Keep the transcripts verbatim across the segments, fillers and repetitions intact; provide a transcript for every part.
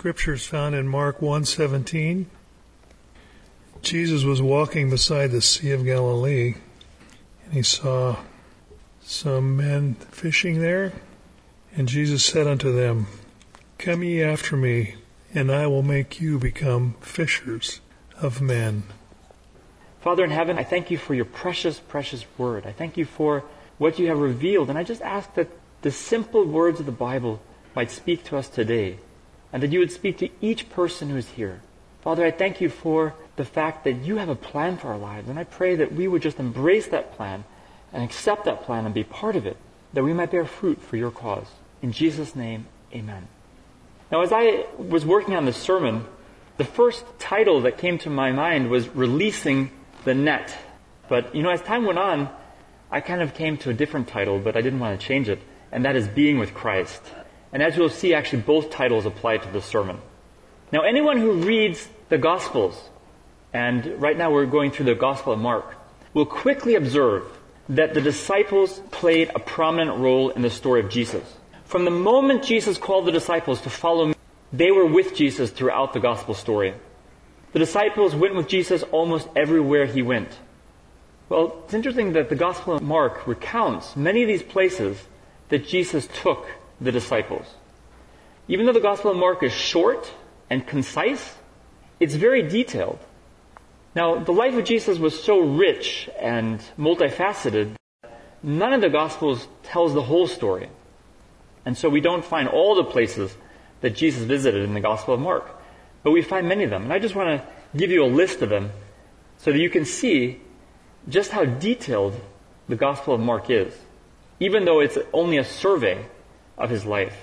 Scripture is found in Mark one seventeen. Jesus was walking beside the Sea of Galilee, and he saw some men fishing there. And Jesus said unto them, Come ye after me, and I will make you become fishers of men. Father in heaven, I thank you for your precious, precious word. I thank you for what you have revealed. And I just ask that the simple words of the Bible might speak to us today, and that you would speak to each person who is here. Father, I thank you for the fact that you have a plan for our lives. And I pray that we would just embrace that plan and accept that plan and be part of it, that we might bear fruit for your cause. In Jesus' name, amen. Now, as I was working on this sermon, the first title that came to my mind was Releasing the Net. But, you know, as time went on, I kind of came to a different title, but I didn't want to change it, and that is Being with Christ. And as you'll see, actually both titles apply to the sermon. Now, anyone who reads the Gospels, and right now we're going through the Gospel of Mark, will quickly observe that the disciples played a prominent role in the story of Jesus. From the moment Jesus called the disciples to follow me, they were with Jesus throughout the Gospel story. The disciples went with Jesus almost everywhere he went. Well, it's interesting that the Gospel of Mark recounts many of these places that Jesus took the disciples. Even though the Gospel of Mark is short and concise, it's very detailed. Now, the life of Jesus was so rich and multifaceted, none of the Gospels tells the whole story. And so we don't find all the places that Jesus visited in the Gospel of Mark, but we find many of them. And I just want to give you a list of them so that you can see just how detailed the Gospel of Mark is, even though it's only a survey of his life.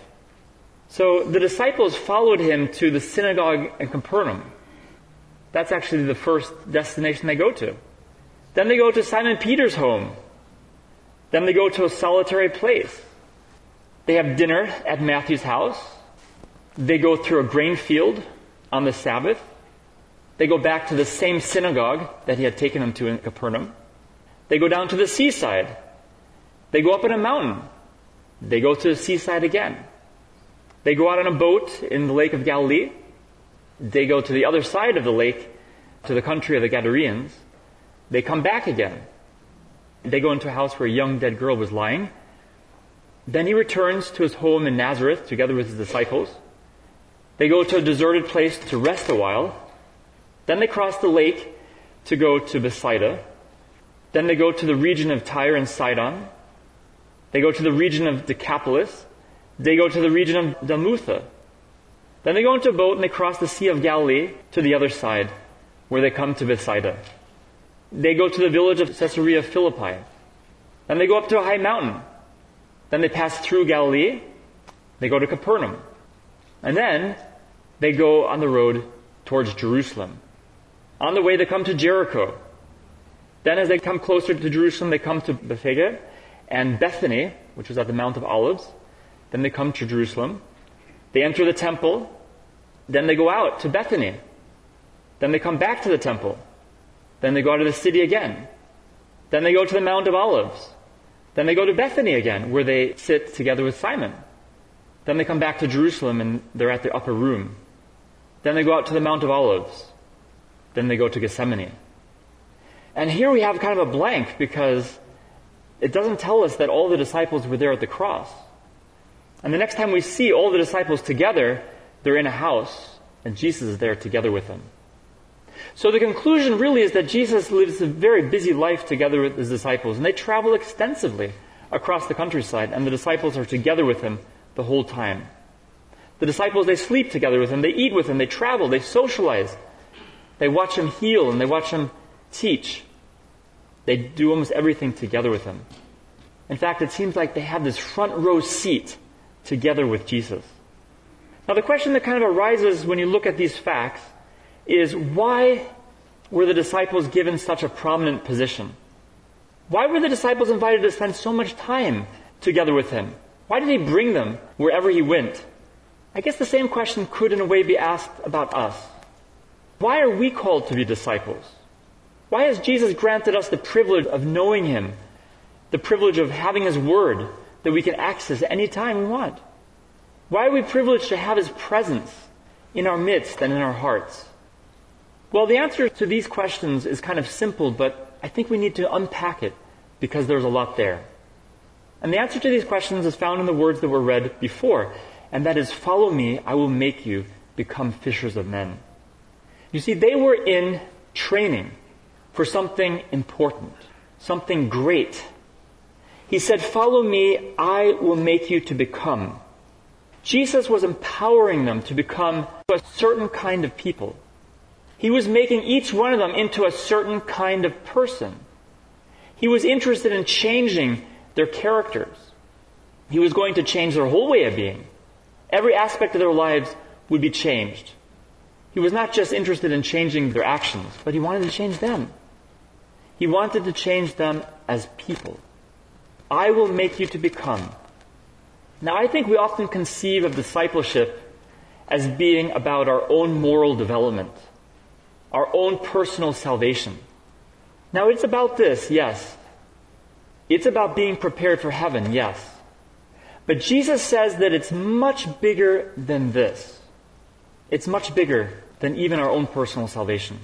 So the disciples followed him to the synagogue in Capernaum. That's actually the first destination they go to. Then they go to Simon Peter's home. Then they go to a solitary place. They have dinner at Matthew's house. They go through a grain field on the Sabbath. They go back to the same synagogue that he had taken them to in Capernaum. They go down to the seaside. They go up in a mountain. They go to the seaside again. They go out on a boat in the Lake of Galilee. They go to the other side of the lake, to the country of the Gadareans. They come back again. They go into a house where a young dead girl was lying. Then he returns to his home in Nazareth together with his disciples. They go to a deserted place to rest a while. Then they cross the lake to go to Bethsaida. Then they go to the region of Tyre and Sidon. They go to the region of Decapolis. They go to the region of Dalmutha. Then they go into a boat and they cross the Sea of Galilee to the other side, where they come to Bethsaida. They go to the village of Caesarea Philippi. Then they go up to a high mountain. Then they pass through Galilee. They go to Capernaum. And then they go on the road towards Jerusalem. On the way they come to Jericho. Then as they come closer to Jerusalem, they come to Bethphage and Bethany, which was at the Mount of Olives. Then they come to Jerusalem. They enter the temple. Then they go out to Bethany. Then they come back to the temple. Then they go out of the city again. Then they go to the Mount of Olives. Then they go to Bethany again, where they sit together with Simon. Then they come back to Jerusalem and they're at the upper room. Then they go out to the Mount of Olives. Then they go to Gethsemane. And here we have kind of a blank because it doesn't tell us that all the disciples were there at the cross. And the next time we see all the disciples together, they're in a house and Jesus is there together with them. So the conclusion really is that Jesus lives a very busy life together with his disciples, and they travel extensively across the countryside, and the disciples are together with him the whole time. The disciples, they sleep together with him, they eat with him, they travel, they socialize. They watch him heal and they watch him teach. They do almost everything together with him. In fact, it seems like they have this front row seat together with Jesus. Now the question that kind of arises when you look at these facts is, why were the disciples given such a prominent position? Why were the disciples invited to spend so much time together with him? Why did he bring them wherever he went? I guess the same question could in a way be asked about us. Why are we called to be disciples? Why has Jesus granted us the privilege of knowing him, the privilege of having his word that we can access any time we want? Why are we privileged to have his presence in our midst and in our hearts? Well, the answer to these questions is kind of simple, but I think we need to unpack it because there's a lot there. And the answer to these questions is found in the words that were read before, and that is, follow me, I will make you become fishers of men. You see, they were in training for something important, something great. He said, follow me, I will make you to become. Jesus was empowering them to become a certain kind of people. He was making each one of them into a certain kind of person. He was interested in changing their characters. He was going to change their whole way of being. Every aspect of their lives would be changed. He was not just interested in changing their actions, but he wanted to change them. He wanted to change them as people. I will make you to become. Now, I think we often conceive of discipleship as being about our own moral development, our own personal salvation. Now, it's about this, yes. It's about being prepared for heaven, yes. But Jesus says that it's much bigger than this. It's much bigger than even our own personal salvation.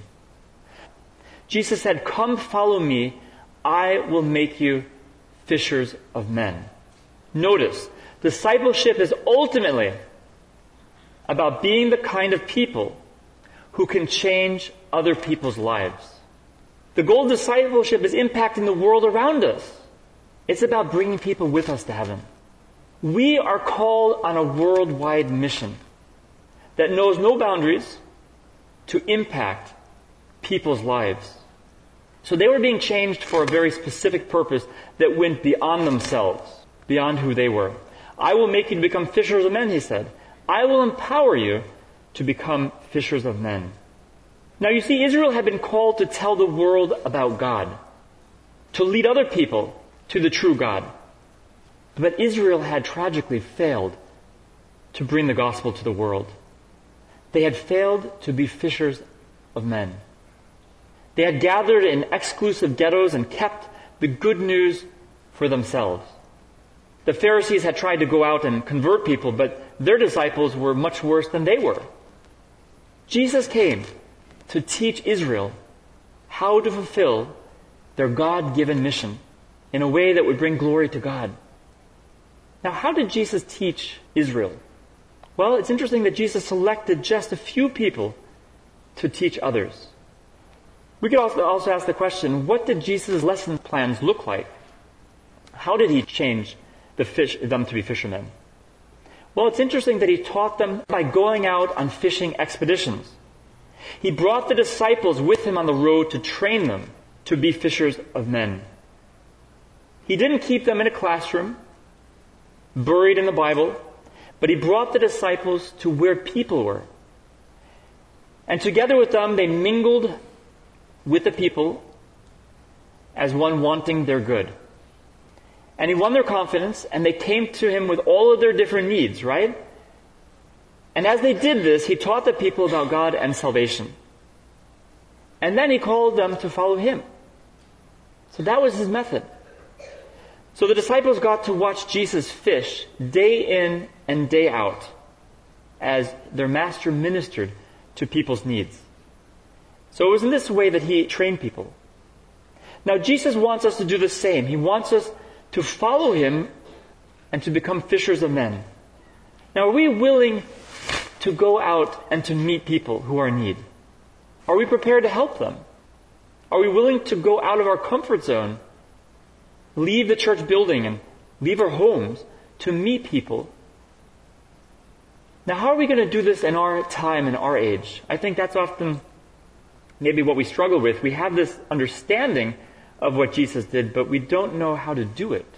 Jesus said, come follow me, I will make you fishers of men. Notice, discipleship is ultimately about being the kind of people who can change other people's lives. The goal of discipleship is impacting the world around us. It's about bringing people with us to heaven. We are called on a worldwide mission that knows no boundaries to impact people's lives. So they were being changed for a very specific purpose that went beyond themselves, beyond who they were. I will make you to become fishers of men, he said. I will empower you to become fishers of men. Now you see, Israel had been called to tell the world about God, to lead other people to the true God. But Israel had tragically failed to bring the gospel to the world. They had failed to be fishers of men. They had gathered in exclusive ghettos and kept the good news for themselves. The Pharisees had tried to go out and convert people, but their disciples were much worse than they were. Jesus came to teach Israel how to fulfill their God-given mission in a way that would bring glory to God. Now, how did Jesus teach Israel? Well, it's interesting that Jesus selected just a few people to teach others. We could also, also ask the question, what did Jesus' lesson plans look like? How did he change the fish, them to be fishermen? Well, it's interesting that he taught them by going out on fishing expeditions. He brought the disciples with him on the road to train them to be fishers of men. He didn't keep them in a classroom, buried in the Bible, but he brought the disciples to where people were. And together with them, they mingled with the people as one wanting their good. And he won their confidence, and they came to him with all of their different needs, right? And as they did this, he taught the people about God and salvation. And then he called them to follow him. So that was his method. So the disciples got to watch Jesus fish day in and day out as their master ministered to people's needs. So it was in this way that he trained people. Now Jesus wants us to do the same. He wants us to follow him and to become fishers of men. Now, are we willing to go out and to meet people who are in need? Are we prepared to help them? Are we willing to go out of our comfort zone, leave the church building and leave our homes to meet people? Now, how are we going to do this in our time and our age? I think that's often maybe what we struggle with. We have this understanding of what Jesus did, but we don't know how to do it.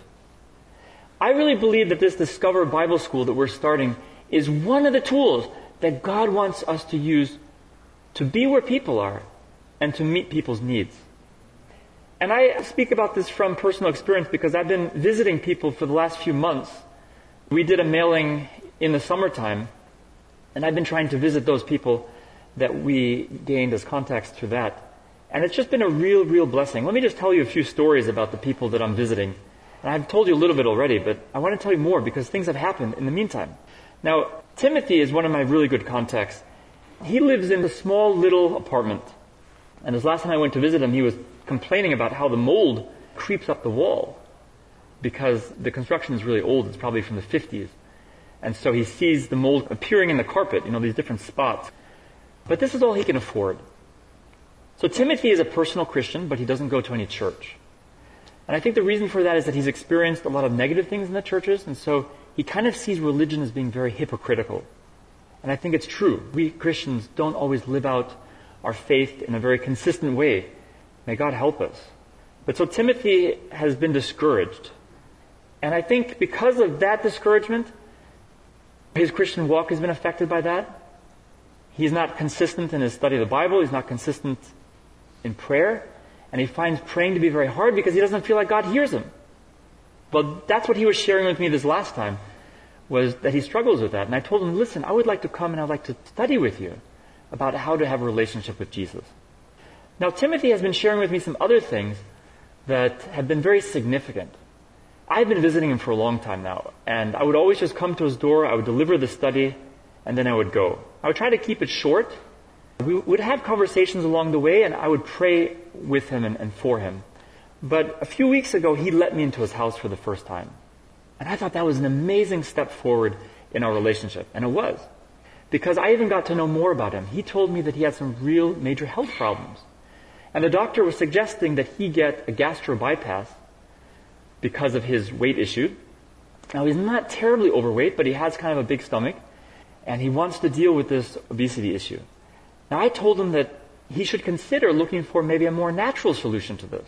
I really believe that this Discover Bible School that we're starting is one of the tools that God wants us to use to be where people are and to meet people's needs. And I speak about this from personal experience because I've been visiting people for the last few months. We did a mailing in the summertime, and I've been trying to visit those people that we gained as contacts through that. And it's just been a real, real blessing. Let me just tell you a few stories about the people that I'm visiting. And I've told you a little bit already, but I want to tell you more because things have happened in the meantime. Now, Timothy is one of my really good contacts. he lives in a small little apartment. And this last time I went to visit him, he was complaining about how the mold creeps up the wall because the construction is really old. It's probably from the fifties. And so he sees the mold appearing in the carpet, you know, these different spots. But this is all he can afford. So Timothy is a personal Christian, but he doesn't go to any church. And I think the reason for that is that he's experienced a lot of negative things in the churches, and so he kind of sees religion as being very hypocritical. And I think it's true. We Christians don't always live out our faith in a very consistent way. May God help us. But so Timothy has been discouraged. And I think because of that discouragement, his Christian walk has been affected by that. He's not consistent in his study of the Bible. He's not consistent in prayer. And he finds praying to be very hard because he doesn't feel like God hears him. Well, that's what he was sharing with me this last time, was that he struggles with that. And I told him, listen, I would like to come and I'd like to study with you about how to have a relationship with Jesus. Now, Timothy has been sharing with me some other things that have been very significant. I've been visiting him for a long time now, and I would always just come to his door, I would deliver the study, and then I would go. I would try to keep it short. We would have conversations along the way, and I would pray with him and, and for him. But a few weeks ago, he let me into his house for the first time. And I thought that was an amazing step forward in our relationship, and it was. Because I even got to know more about him. He told me that he had some real major health problems. And the doctor was suggesting that he get a gastro bypass because of his weight issue. Now, he's not terribly overweight, but he has kind of a big stomach, and he wants to deal with this obesity issue. Now, I told him that he should consider looking for maybe a more natural solution to this.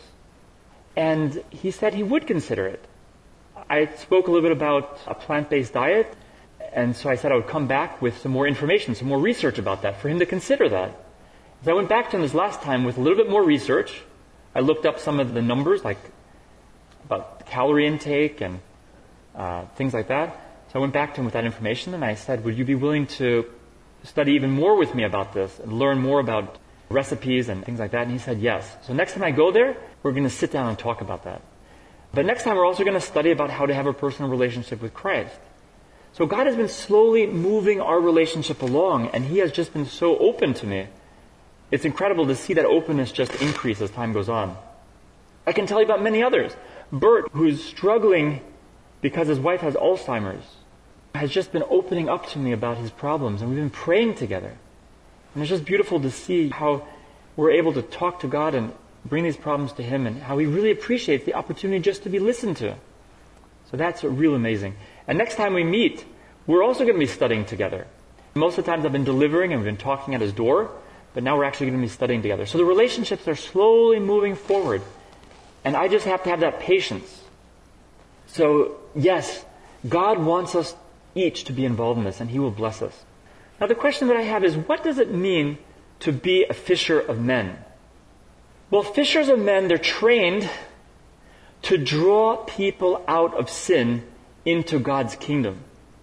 And he said he would consider it. I spoke a little bit about a plant-based diet, and so I said I would come back with some more information, some more research about that, for him to consider that. So I went back to him this last time with a little bit more research. I looked up some of the numbers, like about calorie intake and uh, things like that. So I went back to him with that information, and I said, would you be willing to study even more with me about this and learn more about recipes and things like that? And he said yes. So next time I go there, we're going to sit down and talk about that. But next time we're also going to study about how to have a personal relationship with Christ. So God has been slowly moving our relationship along, and he has just been so open to me. It's incredible to see that openness just increase as time goes on. I can tell you about many others. Bert, who's struggling because his wife has Alzheimer's, has just been opening up to me about his problems, and we've been praying together. And it's just beautiful to see how we're able to talk to God and bring these problems to him, and how he really appreciates the opportunity just to be listened to. So that's real amazing. And next time we meet, we're also going to be studying together. Most of the times I've been delivering and we've been talking at his door, but now we're actually going to be studying together. So the relationships are slowly moving forward. And I just have to have that patience. So, yes, God wants us each to be involved in this, and he will bless us. Now the question that I have is, what does it mean to be a fisher of men? Well, fishers of men, they're trained to draw people out of sin into God's kingdom.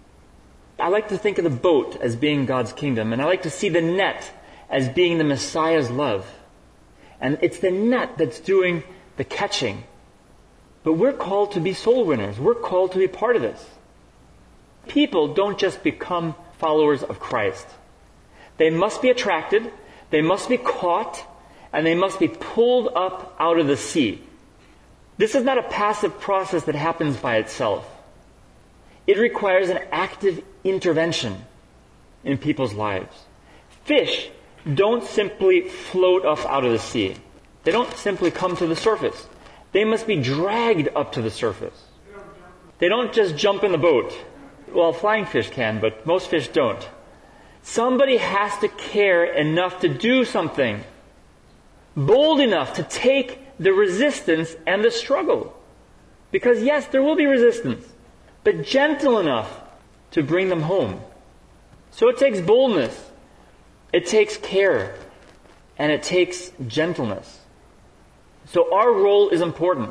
I like to think of the boat as being God's kingdom, and I like to see the net as being the Messiah's love. And it's the net that's doing the catching. But we're called to be soul winners. We're called to be part of this. People don't just become followers of Christ. They must be attracted, they must be caught, and they must be pulled up out of the sea. This is not a passive process that happens by itself. It requires an active intervention in people's lives. Fish don't simply float up out of the sea. They don't simply come to the surface. They must be dragged up to the surface. They don't just jump in the boat. Well, flying fish can, but most fish don't. Somebody has to care enough to do something. Bold enough to take the resistance and the struggle. Because yes, there will be resistance, but gentle enough to bring them home. So it takes boldness, it takes care, and it takes gentleness. So our role is important.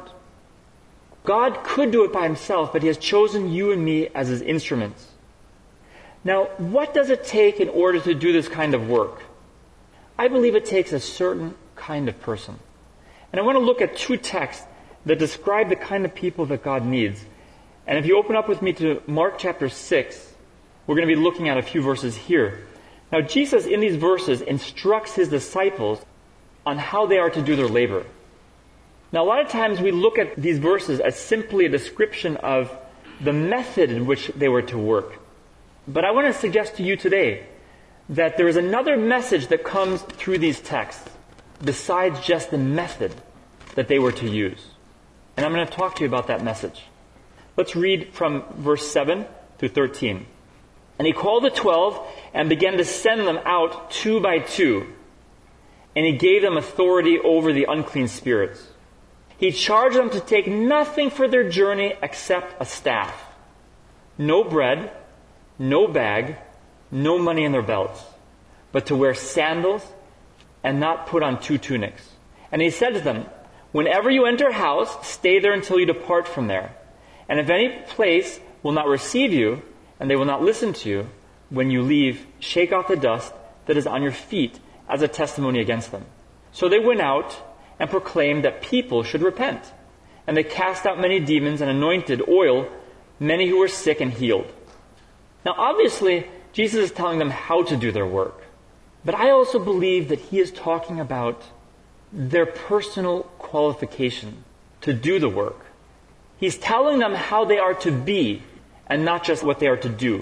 God could do it by himself, but he has chosen you and me as his instruments. Now, what does it take in order to do this kind of work? I believe it takes a certain kind of person. And I want to look at two texts that describe the kind of people that God needs. And if you open up with me to Mark chapter six, we're going to be looking at a few verses here. Now, Jesus, in these verses, instructs his disciples on how they are to do their labor. Now, a lot of times we look at these verses as simply a description of the method in which they were to work. But I want to suggest to you today that there is another message that comes through these texts besides just the method that they were to use. And I'm going to talk to you about that message. Let's read from verse seven through thirteen. And he called the twelve and began to send them out two by two. And he gave them authority over the unclean spirits. He charged them to take nothing for their journey except a staff. No bread, no bag, no money in their belts, but to wear sandals and not put on two tunics. And he said to them, whenever you enter a house, stay there until you depart from there. And if any place will not receive you, and they will not listen to you, when you leave, shake off the dust that is on your feet as a testimony against them. So they went out and proclaimed that people should repent. And they cast out many demons and anointed oil many who were sick and healed. Now obviously, Jesus is telling them how to do their work. But I also believe that he is talking about their personal qualification to do the work. He's telling them how they are to be and not just what they are to do.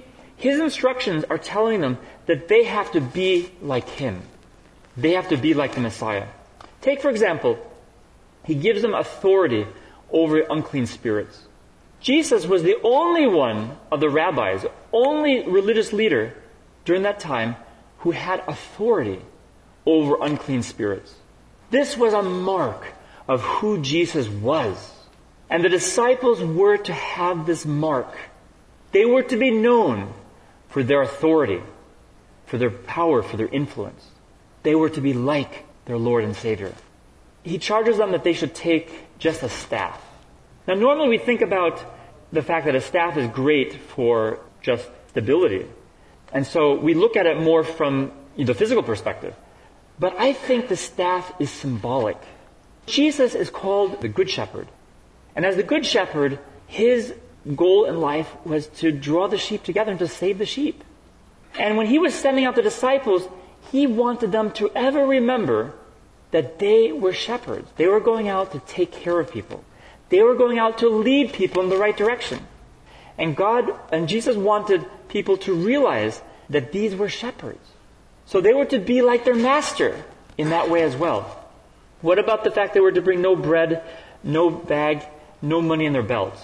His instructions are telling them that they have to be like him. They have to be like the Messiah. Take, for example, he gives them authority over unclean spirits. Jesus was the only one of the rabbis, only religious leader during that time who had authority over unclean spirits. This was a mark of who Jesus was. And the disciples were to have this mark. They were to be known for their authority, for their power, for their influence. They were to be like their Lord and Savior. He charges them that they should take just a staff. Now, normally we think about the fact that a staff is great for just stability. And so we look at it more from the physical perspective. But I think the staff is symbolic. Jesus is called the Good Shepherd. And as the Good Shepherd, his goal in life was to draw the sheep together and to save the sheep. And when he was sending out the disciples, he wanted them to ever remember that they were shepherds. They were going out to take care of people. They were going out to lead people in the right direction. And God and Jesus wanted people to realize that these were shepherds. So they were to be like their master in that way as well. What about the fact they were to bring no bread, no bag, no money in their belts?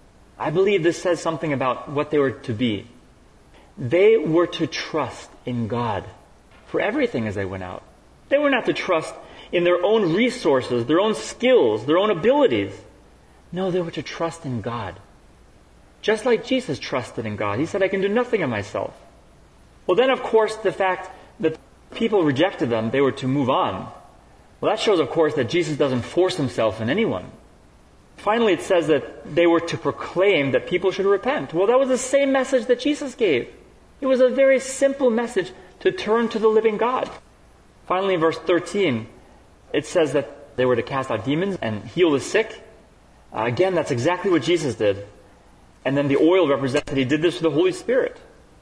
I believe this says something about what they were to be. They were to trust in God for everything as they went out. They were not to trust in their own resources, their own skills, their own abilities. No, they were to trust in God. Just like Jesus trusted in God. He said, I can do nothing of myself. Well, then, of course, the fact that people rejected them, they were to move on. Well, that shows, of course, that Jesus doesn't force himself on anyone. Finally, it says that they were to proclaim that people should repent. Well, that was the same message that Jesus gave. It was a very simple message to turn to the living God. Finally, in verse thirteen, it says that they were to cast out demons and heal the sick. Uh, again, that's exactly what Jesus did. And then the oil represents that he did this with the Holy Spirit.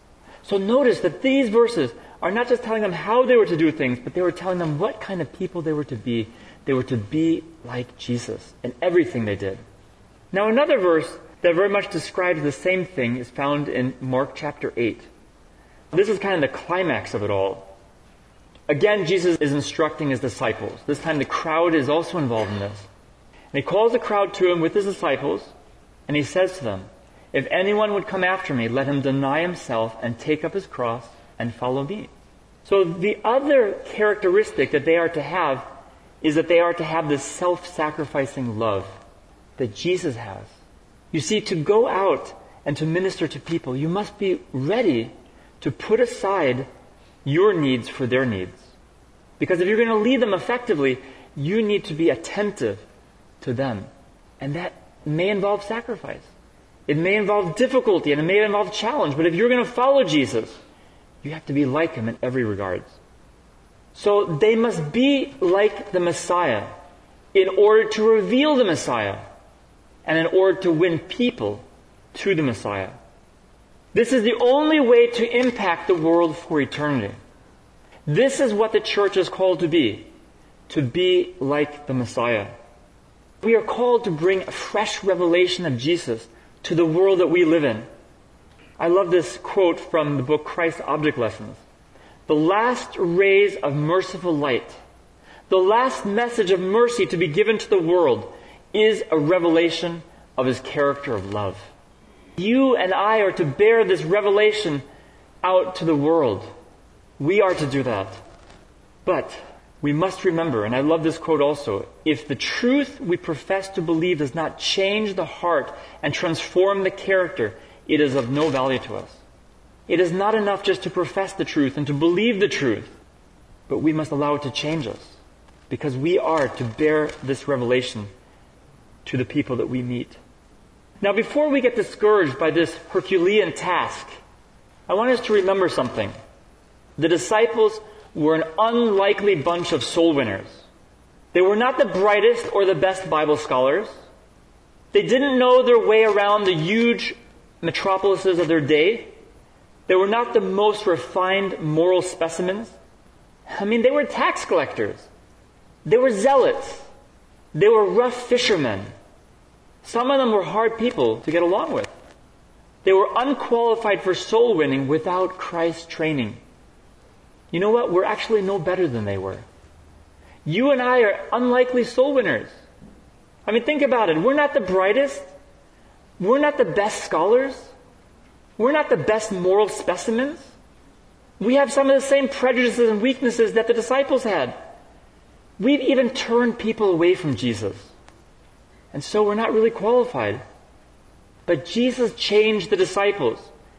So notice that these verses are not just telling them how they were to do things, but they were telling them what kind of people they were to be. They were to be like Jesus in everything they did. Now, another verse that very much describes the same thing is found in Mark chapter eight. This is kind of the climax of it all. Again, Jesus is instructing his disciples. This time the crowd is also involved in this. And he calls the crowd to him with his disciples, and he says to them, if anyone would come after me, let him deny himself and take up his cross and follow me. So the other characteristic that they are to have is that they are to have this self-sacrificing love that Jesus has. You see, to go out and to minister to people, you must be ready to put aside your needs for their needs. Because if you're going to lead them effectively, you need to be attentive to them. And that may involve sacrifice. It may involve difficulty and it may involve challenge. But if you're going to follow Jesus, you have to be like him in every regard. So they must be like the Messiah in order to reveal the Messiah and in order to win people to the Messiah. This is the only way to impact the world for eternity. This is what the church is called to be, to be like the Messiah. We are called to bring a fresh revelation of Jesus to the world that we live in. I love this quote from the book Christ Object Lessons. The last rays of merciful light, the last message of mercy to be given to the world, is a revelation of His character of love. You and I are to bear this revelation out to the world. We are to do that. But we must remember, and I love this quote also, if the truth we profess to believe does not change the heart and transform the character, it is of no value to us. It is not enough just to profess the truth and to believe the truth, but we must allow it to change us, because we are to bear this revelation to the people that we meet. Now, before we get discouraged by this Herculean task, I want us to remember something. The disciples were an unlikely bunch of soul winners. They were not the brightest or the best Bible scholars. They didn't know their way around the huge metropolises of their day. They were not the most refined moral specimens. I mean, they were tax collectors. They were zealots. They were rough fishermen. Some of them were hard people to get along with. They were unqualified for soul winning without Christ's training. You know what? We're actually no better than they were. You and I are unlikely soul winners. I mean, think about it. We're not the brightest. We're not the best scholars. We're not the best moral specimens. We have some of the same prejudices and weaknesses that the disciples had. We've even turned people away from Jesus. And so we're not really qualified. But Jesus changed the disciples.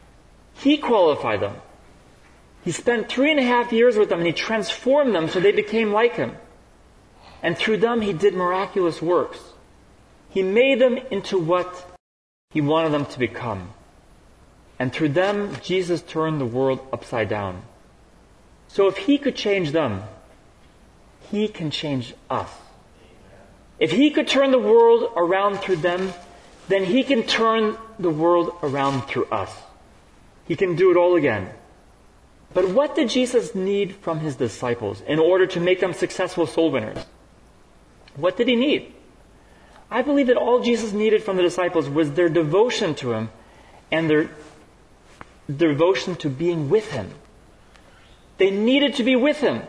He qualified them. He spent three and a half years with them and He transformed them so they became like Him. And through them He did miraculous works. He made them into what He wanted them to become. And through them, Jesus turned the world upside down. So if He could change them, He can change us. If He could turn the world around through them, then He can turn the world around through us. He can do it all again. But what did Jesus need from His disciples in order to make them successful soul winners? What did He need? I believe that all Jesus needed from the disciples was their devotion to Him and their devotion to being with Him. They needed to be with Him.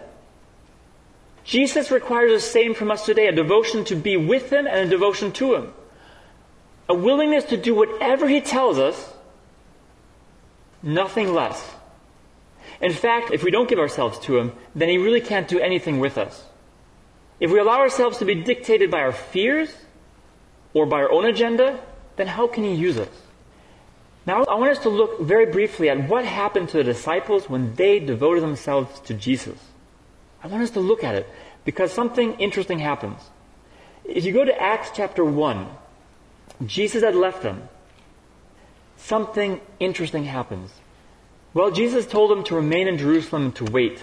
Jesus requires the same from us today, a devotion to be with Him and a devotion to Him. A willingness to do whatever He tells us, nothing less. In fact, if we don't give ourselves to Him, then He really can't do anything with us. If we allow ourselves to be dictated by our fears or by our own agenda, then how can He use us? Now, I want us to look very briefly at what happened to the disciples when they devoted themselves to Jesus. I want us to look at it because something interesting happens. If you go to Acts chapter one, Jesus had left them. Something interesting happens. Well, Jesus told them to remain in Jerusalem and to wait.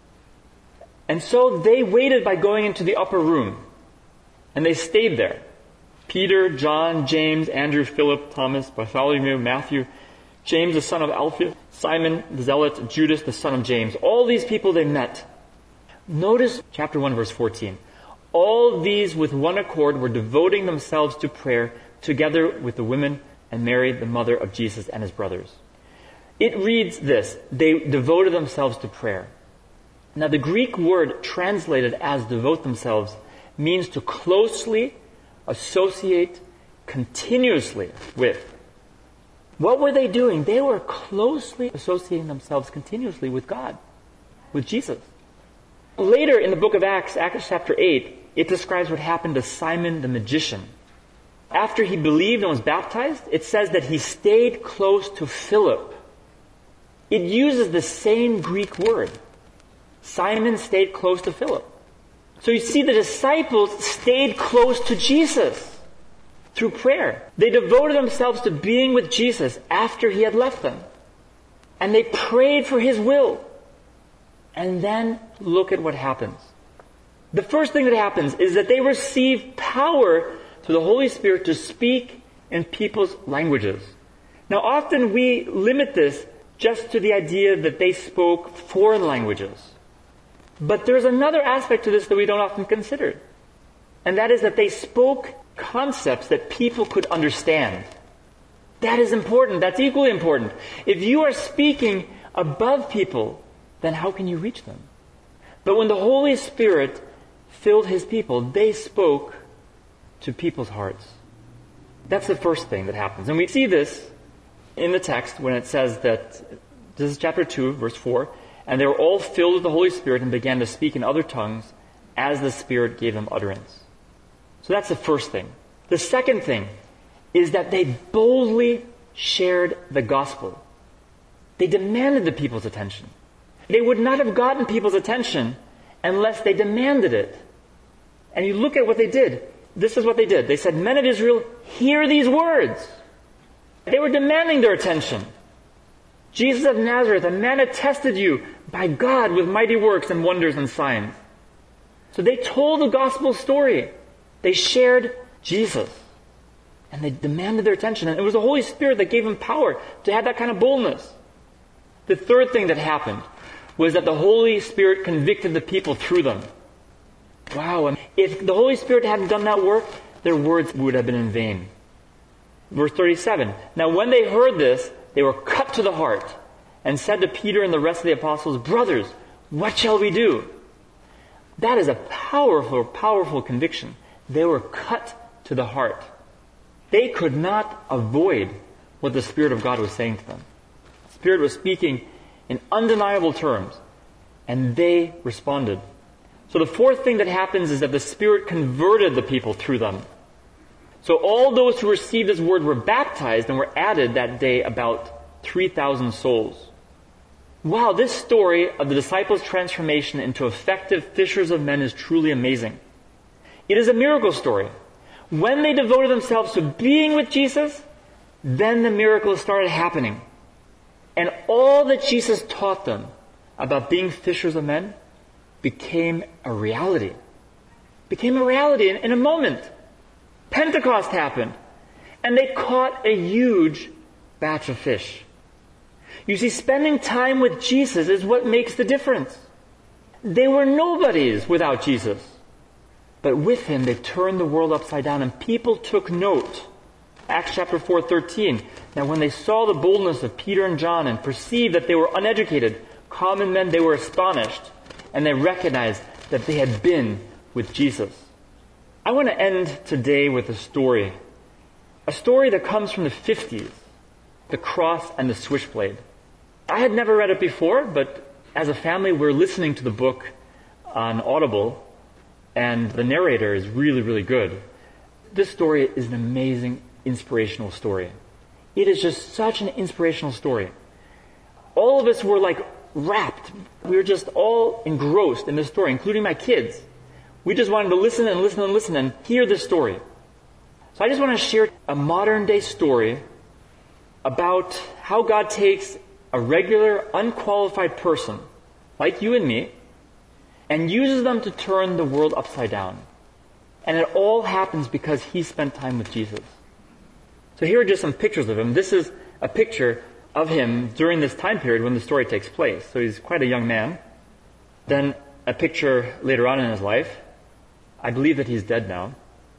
And so they waited by going into the upper room. And they stayed there. Peter, John, James, Andrew, Philip, Thomas, Bartholomew, Matthew, James the son of Alphaeus, Simon the Zealot, Judas the son of James. All these people they met. Notice chapter one verse fourteen. All these with one accord were devoting themselves to prayer together with the women and Mary, the mother of Jesus, and His brothers. It reads this: they devoted themselves to prayer. Now the Greek word translated as devote themselves means to closely associate continuously with. What were they doing? They were closely associating themselves continuously with God, with Jesus. Later in the book of Acts, Acts chapter eight, it describes what happened to Simon the magician. After he believed and was baptized, it says that he stayed close to Philip. It uses the same Greek word. Simon stayed close to Philip. So you see, the disciples stayed close to Jesus through prayer. They devoted themselves to being with Jesus after He had left them. And they prayed for His will. And then look at what happens. The first thing that happens is that they receive power through the Holy Spirit to speak in people's languages. Now, often we limit this just to the idea that they spoke foreign languages. But there's another aspect to this that we don't often consider. And that is that they spoke concepts that people could understand. That is important. That's equally important. If you are speaking above people, then how can you reach them? But when the Holy Spirit filled His people, they spoke to people's hearts. That's the first thing that happens. And we see this in the text when it says that, this is chapter two, verse four, and they were all filled with the Holy Spirit and began to speak in other tongues as the Spirit gave them utterance. So that's the first thing. The second thing is that they boldly shared the gospel. They demanded the people's attention. They would not have gotten people's attention unless they demanded it. And you look at what they did. This is what they did. They said, "Men of Israel, hear these words." They were demanding their attention. "Jesus of Nazareth, a man attested you by God with mighty works and wonders and signs." So they told the gospel story. They shared Jesus. And they demanded their attention. And it was the Holy Spirit that gave them power to have that kind of boldness. The third thing that happened was that the Holy Spirit convicted the people through them. Wow. If the Holy Spirit hadn't done that work, their words would have been in vain. Verse thirty-seven. Now when they heard this, they were cut to the heart and said to Peter and the rest of the apostles, "Brothers, what shall we do?" That is a powerful, powerful conviction. They were cut to the heart. They could not avoid what the Spirit of God was saying to them. The Spirit was speaking in undeniable terms, and they responded. So the fourth thing that happens is that the Spirit converted the people through them. So all those who received His word were baptized and were added that day about three thousand souls. Wow, this story of the disciples' transformation into effective fishers of men is truly amazing. It is a miracle story. When they devoted themselves to being with Jesus, then the miracles started happening. And all that Jesus taught them about being fishers of men became a reality. Became a reality in, in a moment. Pentecost happened. And they caught a huge batch of fish. You see, spending time with Jesus is what makes the difference. They were nobodies without Jesus. But with Him, they turned the world upside down, and people took note. Acts chapter four, thirteen. Now when they saw the boldness of Peter and John and perceived that they were uneducated, common men, they were astonished, and they recognized that they had been with Jesus. I want to end today with a story. A story that comes from the fifties. The Cross and the Switchblade. I had never read it before, but as a family, we're listening to the book on Audible, and the narrator is really, really good. This story is an amazing, inspirational story. It is just such an inspirational story. All of us were like wrapped. We were just all engrossed in this story, including my kids. We just wanted to listen and listen and listen and hear this story. So I just want to share a modern day story about how God takes a regular, unqualified person, like you and me, and uses them to turn the world upside down. And it all happens because he spent time with Jesus. So here are just some pictures of him. This is a picture of him during this time period when the story takes place. So he's quite a young man. Then a picture later on in his life. I believe that he's dead now.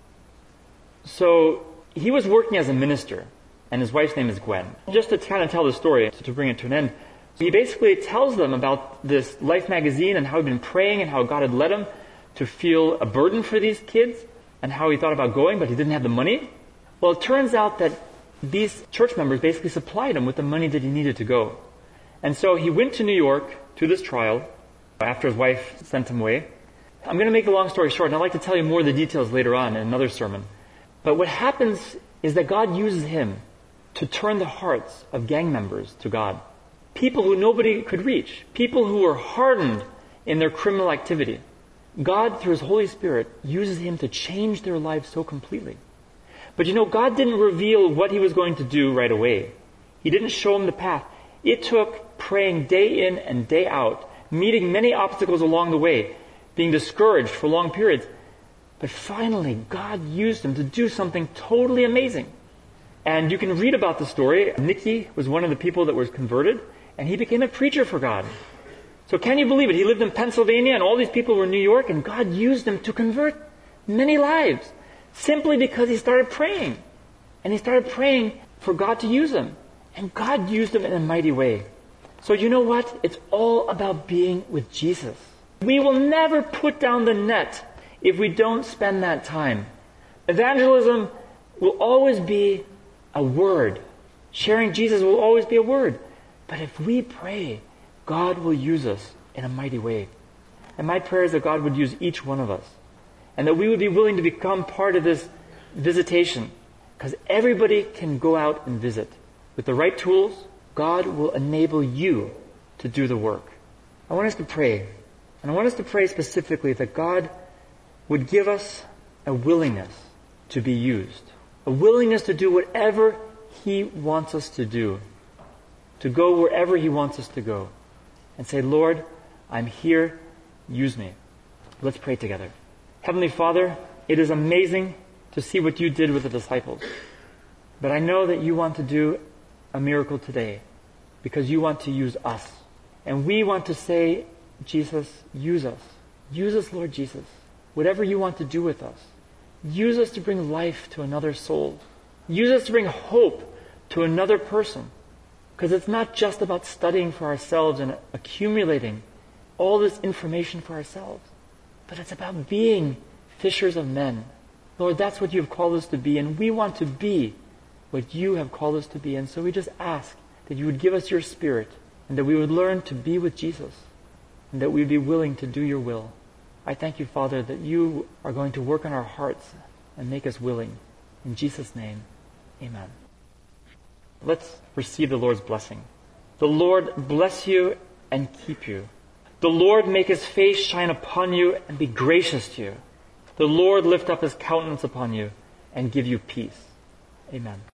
So he was working as a minister, and his wife's name is Gwen. Just to kind of tell the story, to bring it to an end, he basically tells them about this Life magazine and how he'd been praying and how God had led him to feel a burden for these kids and how he thought about going, but he didn't have the money. Well, it turns out that these church members basically supplied him with the money that he needed to go. And so he went to New York to this trial after his wife sent him away. I'm going to make the long story short, and I'd like to tell you more of the details later on in another sermon. But what happens is that God uses him to turn the hearts of gang members to God. People who nobody could reach. People who were hardened in their criminal activity. God, through His Holy Spirit, uses him to change their lives so completely. But you know, God didn't reveal what he was going to do right away. He didn't show him the path. It took praying day in and day out, meeting many obstacles along the way, being discouraged for long periods. But finally, God used him to do something totally amazing. And you can read about the story. Nicky was one of the people that was converted, and he became a preacher for God. So can you believe it? He lived in Pennsylvania, and all these people were in New York, and God used him to convert many lives, simply because he started praying. And he started praying for God to use him. And God used him in a mighty way. So you know what? It's all about being with Jesus. We will never put down the net if we don't spend that time. Evangelism will always be a word. Sharing Jesus will always be a word. But if we pray, God will use us in a mighty way. And my prayer is that God would use each one of us. And that we would be willing to become part of this visitation. Because everybody can go out and visit. With the right tools, God will enable you to do the work. I want us to pray. And I want us to pray specifically that God would give us a willingness to be used. A willingness to do whatever He wants us to do. To go wherever He wants us to go. And say, Lord, I'm here. Use me. Let's pray together. Heavenly Father, it is amazing to see what you did with the disciples. But I know that you want to do a miracle today because you want to use us. And we want to say, Jesus, use us. Use us, Lord Jesus. Whatever you want to do with us. Use us to bring life to another soul. Use us to bring hope to another person. Because it's not just about studying for ourselves and accumulating all this information for ourselves. But it's about being fishers of men. Lord, that's what you've called us to be. And we want to be what you have called us to be. And so we just ask that you would give us your Spirit and that we would learn to be with Jesus and that we would be willing to do your will. I thank you, Father, that you are going to work on our hearts and make us willing. In Jesus' name, amen. Let's receive the Lord's blessing. The Lord bless you and keep you. The Lord make his face shine upon you and be gracious to you. The Lord lift up his countenance upon you and give you peace. Amen.